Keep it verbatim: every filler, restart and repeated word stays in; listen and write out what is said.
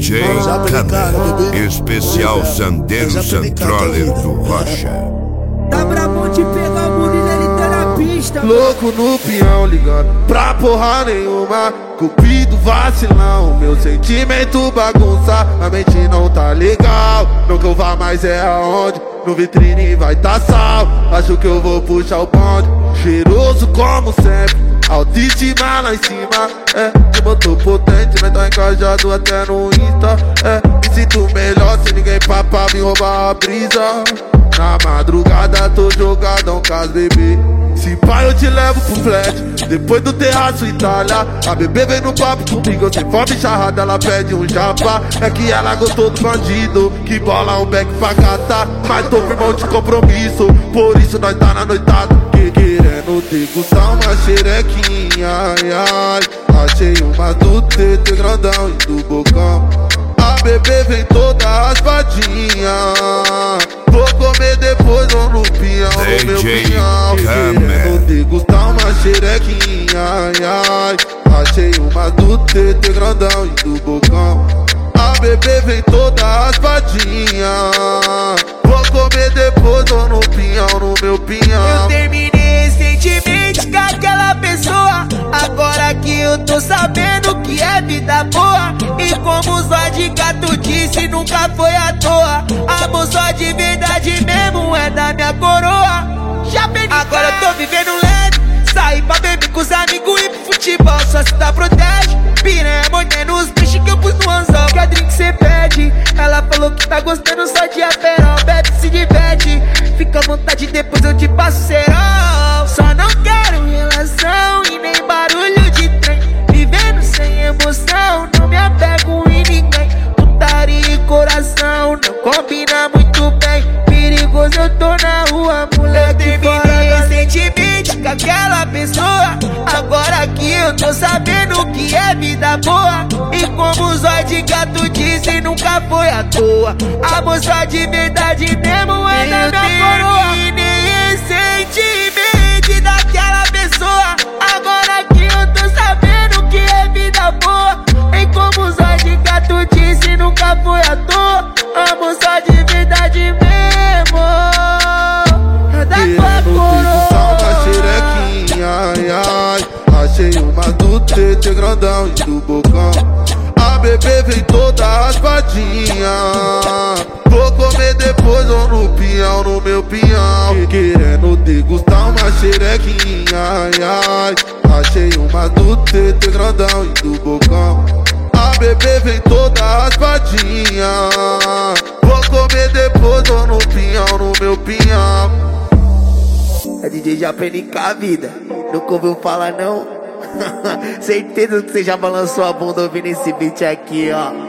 J Câmera, especial Sandero Santroller do Rocha. Tá brabo de pegar o Murilo, ele tá na pista. Louco no peão, ligando pra porra nenhuma. Cupido vacilão, meu sentimento bagunça. A mente não tá legal, não que eu vá mais é aonde. No vitrine vai tá sal, acho que eu vou puxar o bonde. Cheiroso como sempre, autoestima lá em cima. É, de motor potente, mas tá encajado até no Insta. É, me sinto melhor se ninguém papar me roubar a brisa. Na madrugada tô jogadão com as bebê. Se pai eu te levo pro flat, depois do terraço Itália. A bebê vem no papo comigo, sem fome charrada, ela pede um japa. É que ela gostou do bandido, que bola um back pra catar. Mas tô firmão de compromisso, por isso nós tá na noitada. Que querendo degustar uma xerequinha, ai ai. Achei uma do T T grandão e do bocão. A bebê vem toda raspadinha. Vou comer depois ou no pinhão, no meu pinhão. Querendo degustar uma xerequinha, ai ai. Achei uma do T T grandão e do bocão. A bebê vem toda raspadinha. Vou comer depois ou no pinhão, no meu pinhão. Eu terminei recentemente com aquela pessoa. Agora que eu tô sabendo que é vida boa. E como o Zóio de Gato disse, nunca foi à toa. Amor só de verdade mesmo é da minha coroa. Já bem, agora eu tô vivendo leve. Sair pra beber com os amigos e pro futebol, só se dá protege. Piranha mordendo os bichos que eu pus no anzol. Que a drink cê pede. Ela falou que tá gostando só de aperol. Bebe, se diverte, fica à vontade, depois eu te passo cerol. Só não quero relação e nem barulho de trem. Vivendo sem emoção, não me apego em ninguém. Putaria e coração não combina muito bem. Perigoso eu tô na rua, moleque. Eu terminei recentemente com aquela pessoa. Agora que eu tô sabendo que é vida boa. E como o Zóio de Gato disse, nunca foi à toa. Amor só de verdade mesmo é da minha coroa. Eu terminei recentemente daquela pessoa. Agora que eu tô sabendo que é vida boa. E como o Zóio de Gato disse, nunca foi à toa. Amor só de verdade mesmo é da tua coroa. Uma xerequinha, ai ai. Achei uma do T T grandão e do bocão. A bebê vem toda raspadinha. Vou comer depois ou no pinhão, no meu pinhão. Querendo degustar uma xerequinha, ai ai. Achei uma do T T grandão e do bocão. A bebê vem toda raspadinha. Vou comer depois ou no pinhão, no meu pinhão. É D J já aprende com a vida. Nunca ouviu falar não? Certeza que você já balançou a bunda ouvindo esse beat aqui, ó.